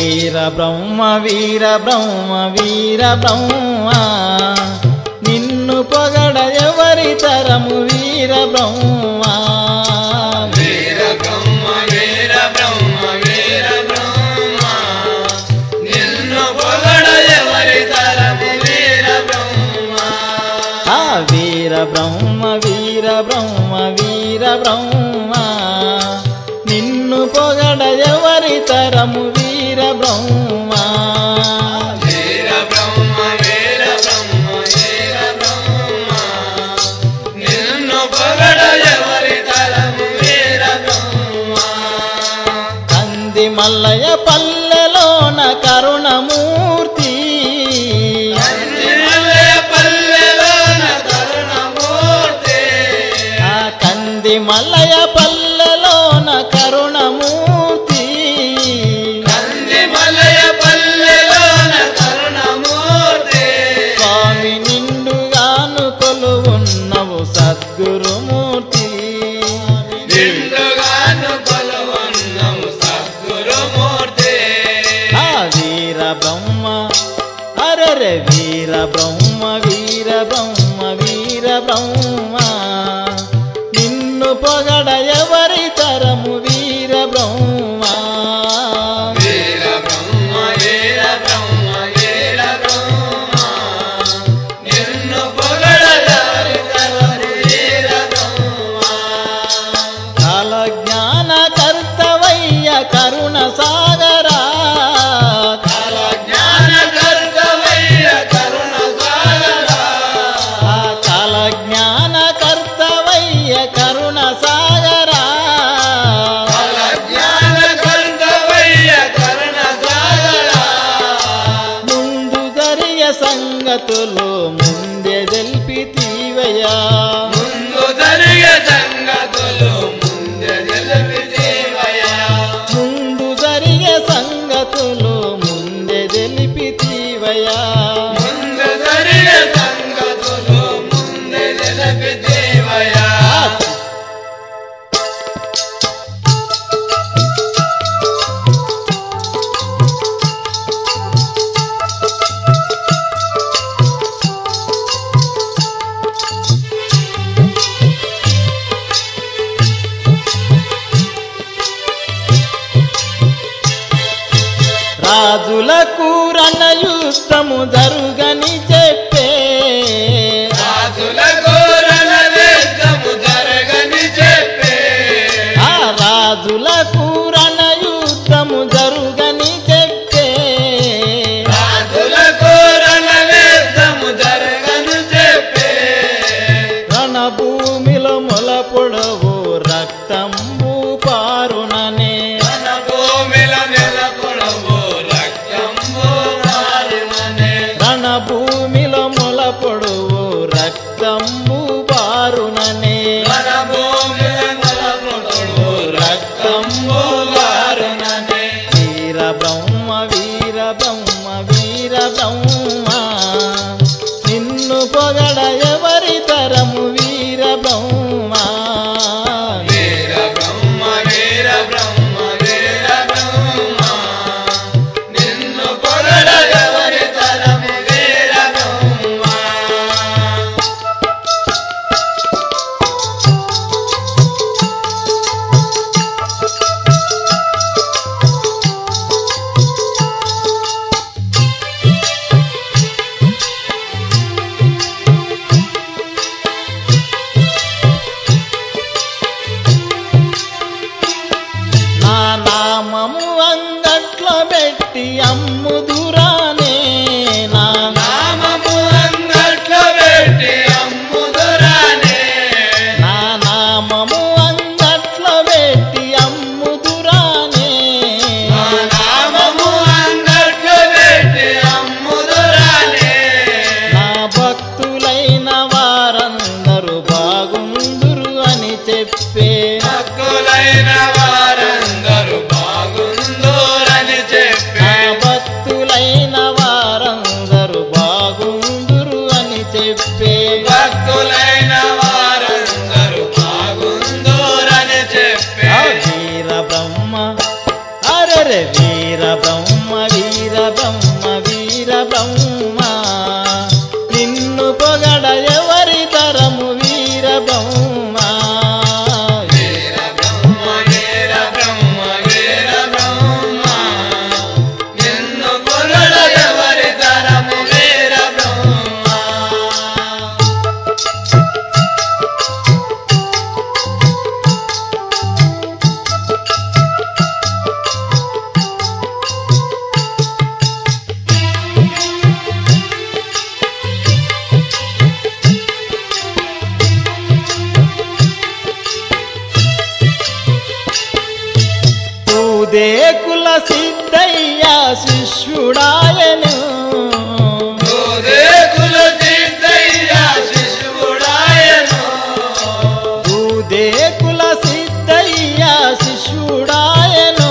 వీర బ్రహ్మ వీర బ్రహ్మ వీర బ్రహ్మ నిన్ను పొగడ ఎవరి తరము వీర బ్రహ్మ వీర బ్రహ్మ వీర బ్రహ్మ వీర బ్రహ్మ నిన్ను పొగడ ఎవరి తరము వీర బ్రహ్మ వీర బ్రహ్మ వీర బ్రహ్మ వీర బ్రహ్మ నిన్ను పొగడ ఎవరి తరము వీర బ్రహ్మ వీర బ్రహ్మ వీర బ్రహ్మ వీర బ్రహ్మ నిన్ను పొగడ ఎవరి తరము వీర బ్రహ్మ కంది మల్లయ్య పల్లెలోన కరుణమూర్తి కంది మల్లయ్య పల్లెలోన కరుణమూర్తి స్వామి నిండుగాను కొలువున్నవు సద్గురుమూర్తి వీర బ్రహ్మ అరరే వీర బ్రహ్మ వీర బ్రహ్మ వీర బ్రహ్మ నిన్ను పొగడ ఎవరి తరము వీర బ్రహ్మ వీర బ్రహ్మ వీర బ్రహ్మ వీర బ్రహ్మ నిన్ను పొగడ ఎవరి తరము వీర బ్రహ్మ కాల జ్ఞాన కర్తవయ్య కరుణ సాగరా కాల జ్ఞాన కర్తవయ్య కరుణ సాగరా కాల జ్ఞాన కర్తవయ్య కరుణ సాగరా కాల జ్ఞాన కర్తవయ్య కరుణ సాగరా ముందు జరిగే సంగతులు ముందే తెలిపితీవయ్యా ముందు జరిగే సంగతులు ముందే తెలిపితీవయ్యా ముందు జరిగే సంగతులు ముందే తెలిపితీవయ్యా ముందు జరిగే సంగతులు ముందే తెలిపితీవయ్యా రాజులకు రణయుద్ధము జరుగని చెప్పే రాజులకు రణయుద్ధము జరగని చెప్పే రాజులకు రణయుద్ధము జరుగని చెప్పే రాజులకు రణయుద్ధము జరగని చెప్పే రణభూమిలో మొలపొడవు రక్తంబు పారుననే రణభూమిల నెలకొడవు రక్తంబు పారుననే రణభూమిలో మొలపొడవు రక్తంబు పారుననే రణభూమిల నెలకొడవు రక్తంబు పారుననే వీర బ్రహ్మ వీర బ్రహ్మ వీర బ్రహ్మ నిన్ను పొగడ ఎవరి తరము వీర బ్రహ్మ వీర బ్రహ్మ వీర బ్రహ్మ వీర బ్రహ్మ నిన్ను పొగడ ఎవరి తరము వీర బ్రహ్మ నా నామము అంగట్లో పెట్టి అమ్ముదురానే నా నామము అంగట్లో పెట్టి అమ్ముదురానే నా నామము అంగట్లో పెట్టి అమ్ముదురానే నా నామము అంగట్లో పెట్టి అమ్ముదురానే నా భక్తులైన వారందరూ బాగుందురు అని చెప్పే భక్తులైన వారందరూ బాగుందోరని చెప్పే నా భక్తులైన వారందరూ బాగుందురు అని చెప్పే భక్తులైన వారందరూ బాగుందోరని చెప్పే వీర బ్రహ్మ అరెరే వీర బ్రహ్మ దూదేకుల సిద్ధయ్య శిష్యుడాయను దూదేకుల సిద్ధయ్య శిష్యుడాయను దూదేకుల సిద్ధయ్య శిష్యుడాయను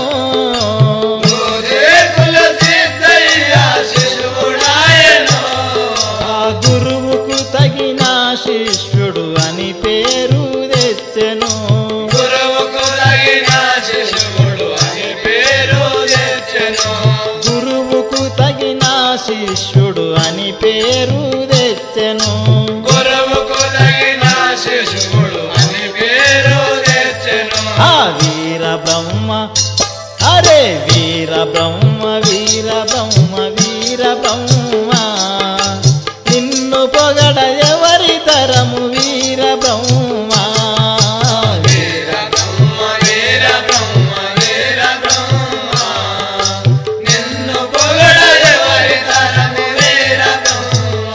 దూదేకుల సిద్ధయ్య శిష్యుడాయను ఆ గురువుకు తగిన శిష్యుడు అని పేరు తెచ్చెను గురువుకు తగిన శిష్యుడు అని పేరు తెచ్చెను గురువుకు తగిన శిష్యుడు అని పేరు తెచ్చెను గురువుకు తగిన శిష్యుడు అని పేరు తెచ్చెను ఆ వీర బ్రహ్మ అరే వీర బ్రహ్మ వీర బ్రహ్మ వీర బ్రహ్మ నిన్ను పొగడ ఎవరి తరము వీర బ్రహ్మ వీర బ్రహ్మ వీర బ్రహ్మ వీర బ్రహ్మ నిన్ను పొగడ ఎవరి తరము వీర బ్రహ్మ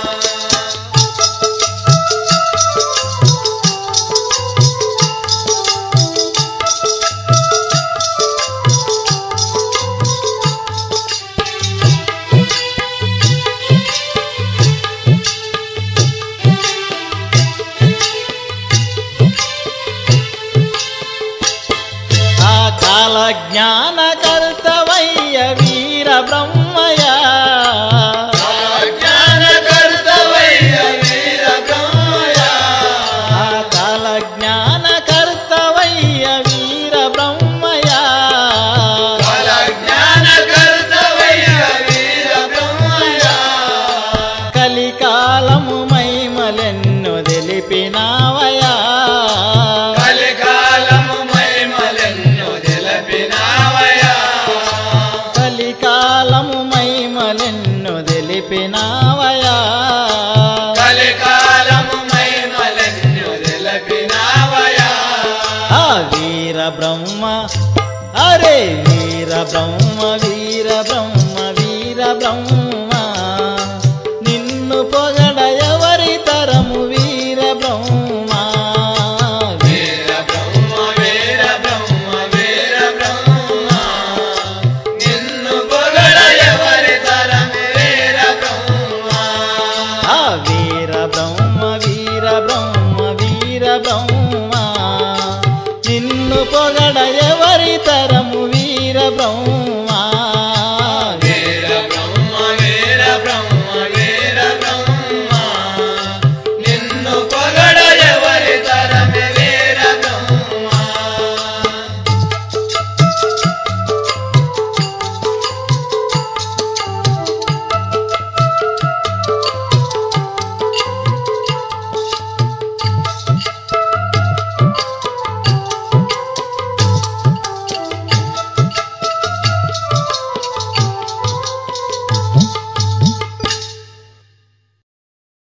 ఆ కాల జ్ఞానకర్తవయ్య వీర బ్రహ్మయ జ్ఞానకర్తవయ్య వీర బ్రహ్మయ ఆ కాల జ్ఞానకర్తవయ్య వీర బ్రహ్మయ కాల జ్ఞానకర్తవయ్య వీర బ్రహ్మయ కలికాలము మైమలెన్ను తెలిపినావయా కలికాలము మహిమలెన్నో తెలిపినావయ్యా కలికాలము మైమలెన్ను తెలిపినావయా కలికాలము మహిమలెన్నో తెలిపినావయ్యా ఆ వీర బ్రహ్మ అరే వీర బ్రహ్మ వీర బ్రహ్మ వీర బ్రహ్మ నిన్ను పొగడ ఎవరి తరము వీర బ్రహ్మ వీర బ్రహ్మ వీర బ్రహ్మ వీర బ్రహ్మ నిన్ను పొగడ ఎవరి తరము వీర బ్రహ్మ ఆ వీర బ్రహ్మ వీర బ్రహ్మ వీర బ్రహ్మ నిన్ను పొగడ ఎవరి తరము వీర బ్రహ్మ